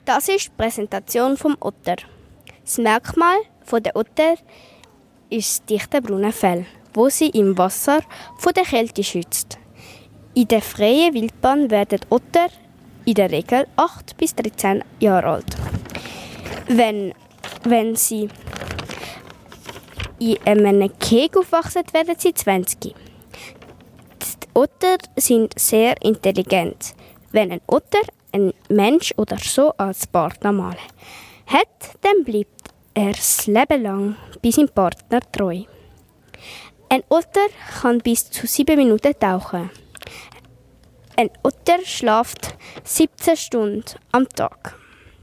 Das ist die Präsentation vom Otter. Das Merkmal der Otter ist das dichte braune Fell, wo sie im Wasser vor der Kälte schützt. In der freien Wildbahn werden Otter in der Regel 8 bis 13 Jahre alt. Wenn sie in einem Käfig aufwachsen, werden sie 20. Die Otter sind sehr intelligent. Wenn ein Otter einen Mensch oder so als Partner mal hat, dann bleibt er das Leben lang bei seinem Partner treu. Ein Otter kann bis zu 7 Minuten tauchen. Ein Otter schläft 17 Stunden am Tag.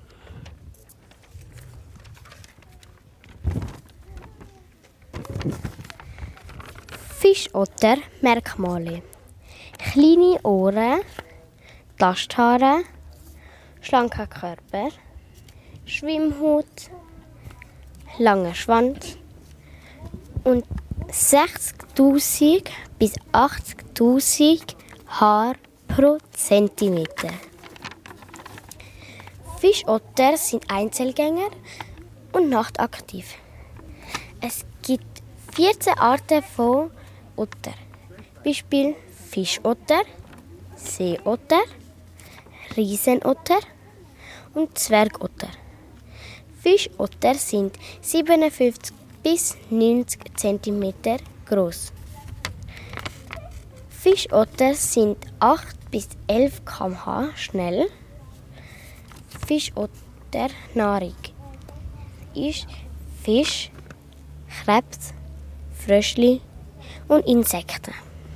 Fischotter Merkmale: kleine Ohren, Tasthaare, schlanker Körper, Schwimmhaut, langer Schwanz und 60.000 bis 80.000 Haare pro Zentimeter. Fischotter sind Einzelgänger und nachtaktiv. Es gibt 14 Arten von Otter. Beispiel Fischotter, Seeotter, Riesenotter und Zwergotter. Fischotter sind 57 bis 90 cm groß. Fischotter sind 8 bis 11 km/h schnell. Fischotternahrung ist Fisch, Krebs, Fröschli und Insekten.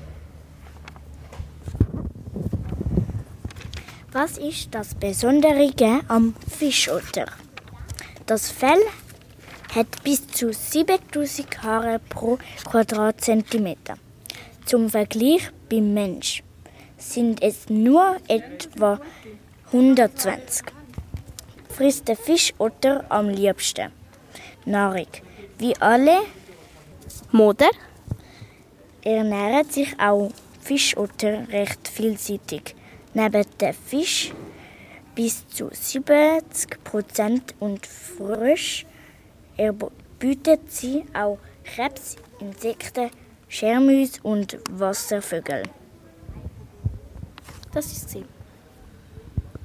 Was ist das Besondere am Fischotter? Das Fell hat bis zu 7000 Haare pro Quadratzentimeter. Zum Vergleich beim Mensch sind es nur etwa 120. Frisst der Fischotter am liebsten Nahrung. Wie alle Moder ernähren sich auch Fischotter recht vielseitig. Neben dem Fisch bis zu 70% und Frösche erbeutet sie auch Krebs, Insekten, Scharmäuse und Wasservögel. Das ist sie.